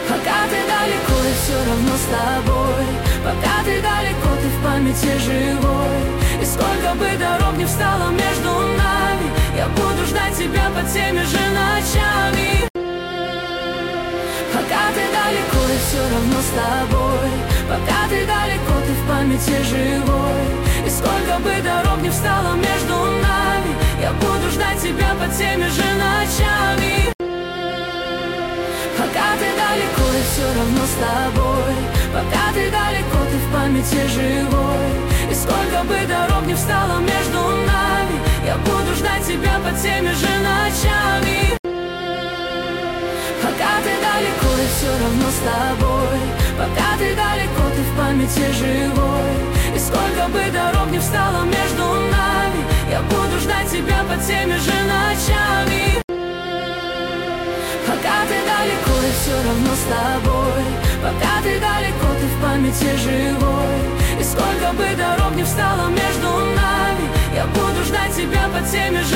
Пока ты далеко, я все равно с тобой. Пока ты далеко, ты в памяти живой. И сколько бы дорог не встало между нами, я буду ждать тебя под теми же ночами. Пока ты далеко, я все равно с тобой. Пока ты далеко, ты в памяти живой. И сколько бы дорог не встало между нами, я буду ждать тебя под теми же ночами. Пока ты далеко, я все равно с тобой. Пока ты далеко, ты в памяти живой. И сколько бы дорог не встало между нами, я буду ждать тебя под теми же ночами. Пока ты далеко, я все равно с тобой. Пока ты далеко, ты в памяти живой. И сколько бы дорог не встало между нами, я буду ждать тебя под теми же ночами. Пока ты далеко, я все равно с тобой. Пока ты далеко, ты в памяти живой. И сколько бы дорог не встало между